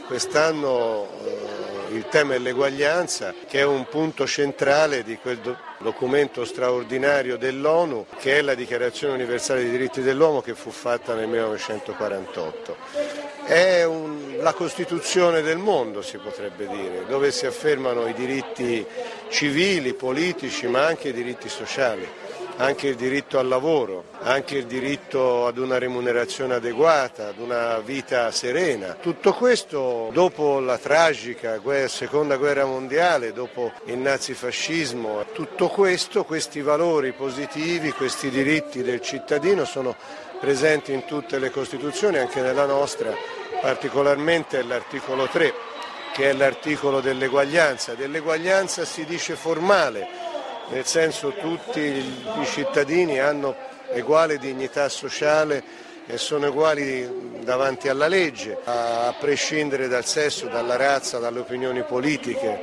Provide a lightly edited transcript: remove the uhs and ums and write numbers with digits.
quest'anno il tema è l'eguaglianza, che è un punto centrale di quel documento straordinario dell'ONU, che è la Dichiarazione Universale dei Diritti dell'Uomo, che fu fatta nel 1948. È la Costituzione del mondo, si potrebbe dire, dove si affermano i diritti civili, politici, ma anche i diritti sociali, anche il diritto al lavoro, anche il diritto ad una remunerazione adeguata, ad una vita serena. Tutto questo dopo la tragica seconda guerra mondiale, dopo il nazifascismo, tutto questo, questi valori positivi, questi diritti del cittadino sono presenti in tutte le Costituzioni, anche nella nostra, particolarmente l'articolo 3, che è l'articolo dell'eguaglianza. Dell'eguaglianza si dice formale, nel senso tutti i cittadini hanno uguale dignità sociale e sono uguali davanti alla legge, a prescindere dal sesso, dalla razza, dalle opinioni politiche.